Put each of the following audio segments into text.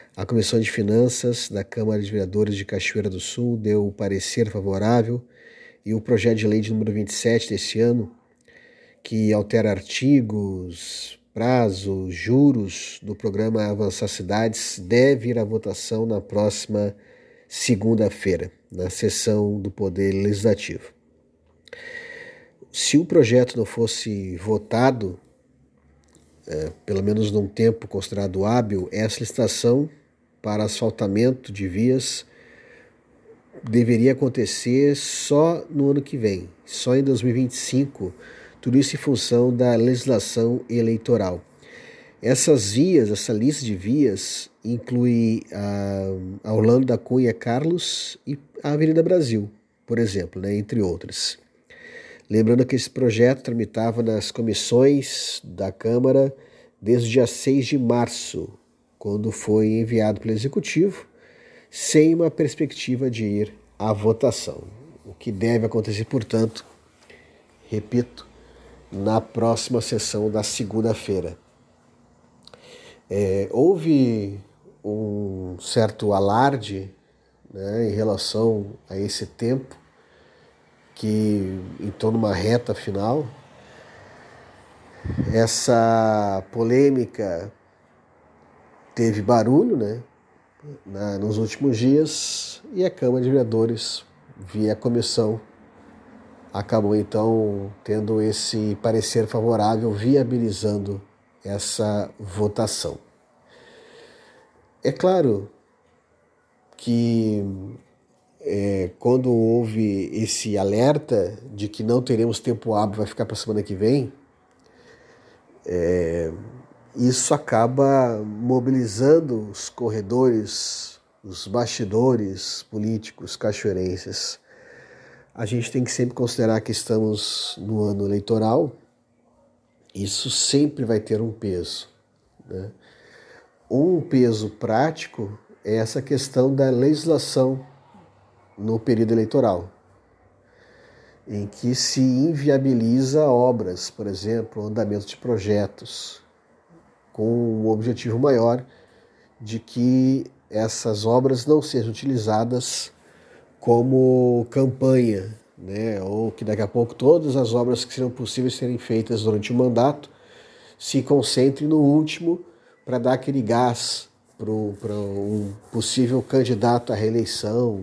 A Comissão de Finanças da Câmara de Vereadores de Cachoeira do Sul deu o parecer favorável e o projeto de lei de número 27 deste ano, que altera artigos, prazos, juros do programa Avançar Cidades, deve ir à votação na próxima segunda-feira, na sessão do Poder Legislativo. Se o projeto não fosse votado, pelo menos num tempo considerado hábil, essa licitação para asfaltamento de vias deveria acontecer só no ano que vem, só em 2025, tudo isso em função da legislação eleitoral. Essas vias, essa lista de vias, inclui a Orlando da Cunha Carlos e a Avenida Brasil, por exemplo, entre outras. Lembrando que esse projeto tramitava nas comissões da Câmara desde o dia 6 de março, quando foi enviado pelo Executivo, sem uma perspectiva de ir à votação. O que deve acontecer, portanto, repito, na próxima sessão da segunda-feira. Houve um certo alarde, em relação a esse tempo, que entrou numa reta final. Essa polêmica teve barulho, nos últimos dias, e a Câmara de Vereadores, via comissão, acabou então tendo esse parecer favorável, viabilizando essa votação. É claro que quando houve esse alerta de que não teremos tempo hábil, vai ficar para a semana que vem, isso acaba mobilizando os corredores, os bastidores políticos cachoeirenses. A gente tem que sempre considerar que estamos no ano eleitoral. Isso sempre vai ter um peso, Um peso prático é essa questão da legislação no período eleitoral, em que se inviabiliza obras, por exemplo, andamento de projetos, com o objetivo maior de que essas obras não sejam utilizadas como campanha, ou que daqui a pouco todas as obras que serão possíveis serem feitas durante o mandato se concentrem no último para dar aquele gás para um possível candidato à reeleição,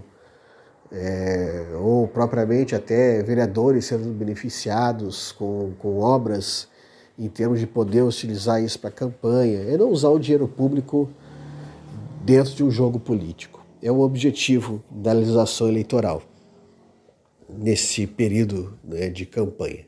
ou propriamente até vereadores sendo beneficiados com obras em termos de poder utilizar isso para campanha. É não usar o dinheiro público dentro de um jogo político. É o objetivo da legislação eleitoral nesse período de campanha.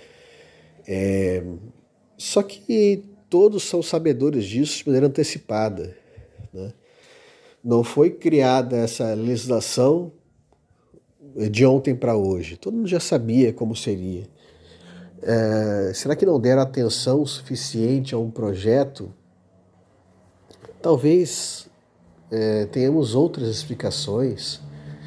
Só que todos são sabedores disso de maneira antecipada. Não foi criada essa legislação de ontem para hoje. Todo mundo já sabia como seria. Será que não deram atenção suficiente a um projeto? Talvez tenhamos outras explicações,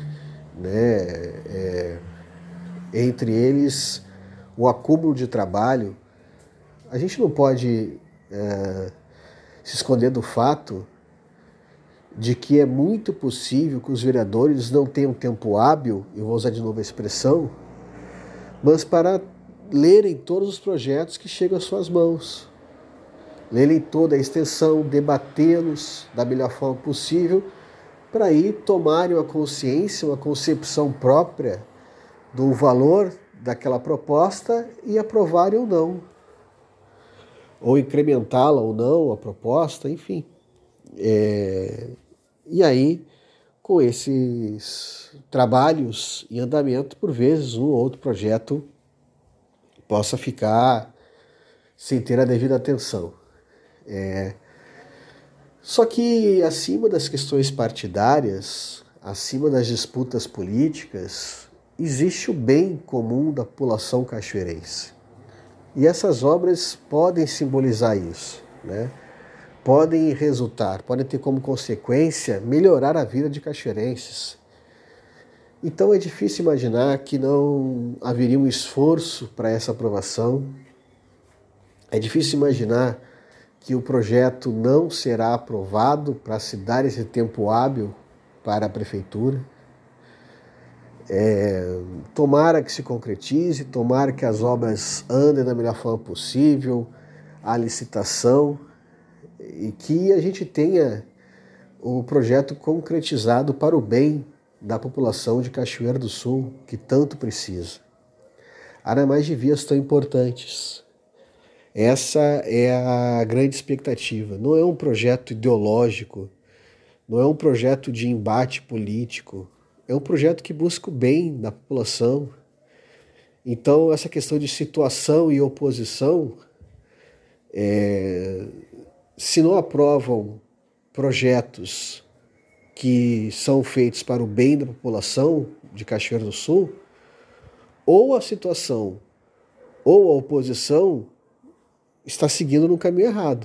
entre eles o acúmulo de trabalho. A gente não pode se esconder do fato de que é muito possível que os vereadores não tenham tempo hábil, eu vou usar de novo a expressão, mas para lerem todos os projetos que chegam às suas mãos, lerem toda a extensão, debatê-los da melhor forma possível, para aí tomarem uma consciência, uma concepção própria do valor daquela proposta e aprovarem ou não, ou incrementá-la ou não, a proposta, enfim. E aí, com esses trabalhos em andamento, por vezes um ou outro projeto possa ficar sem ter a devida atenção. Só que acima das questões partidárias, acima das disputas políticas, existe o bem comum da população cachoeirense. E essas obras podem simbolizar isso, podem resultar, podem ter como consequência melhorar a vida de cachoeirenses. Então é difícil imaginar que não haveria um esforço para essa aprovação. É difícil imaginar que o projeto não será aprovado para se dar esse tempo hábil para a prefeitura. Tomara que se concretize, tomara que as obras andem da melhor forma possível, a licitação, e que a gente tenha o projeto concretizado para o bem da população de Cachoeira do Sul, que tanto precisa. Área mais de vias tão importantes. Essa é a grande expectativa. Não é um projeto ideológico, não é um projeto de embate político, é um projeto que busca o bem da população. Então, essa questão de situação e oposição, se não aprovam projetos que são feitos para o bem da população de Cachoeira do Sul, ou a situação ou a oposição está seguindo no caminho errado.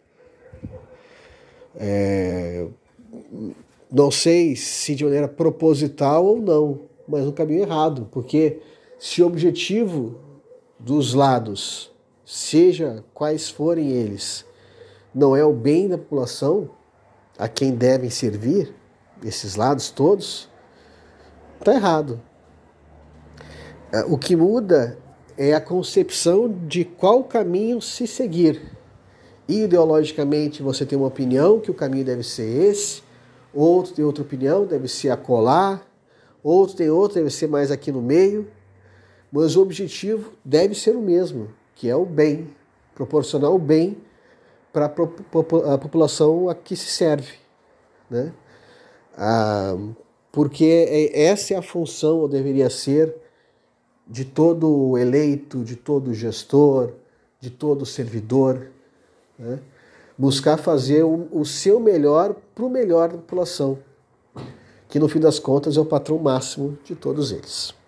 Não sei se de maneira proposital ou não, mas no caminho errado, porque se o objetivo dos lados, seja quais forem eles, não é o bem da população, a quem devem servir, esses lados todos, está errado. O que muda é a concepção de qual caminho se seguir. Ideologicamente você tem uma opinião que o caminho deve ser esse, outro tem outra opinião, deve ser acolá, outro tem outra, deve ser mais aqui no meio, mas o objetivo deve ser o mesmo, que é o bem, proporcionar o bem para a população a que se serve, né? Porque essa é a função, ou deveria ser, de todo eleito, de todo gestor, de todo servidor, né? Buscar fazer o seu melhor para o melhor da população, que no fim das contas é o patrão máximo de todos eles.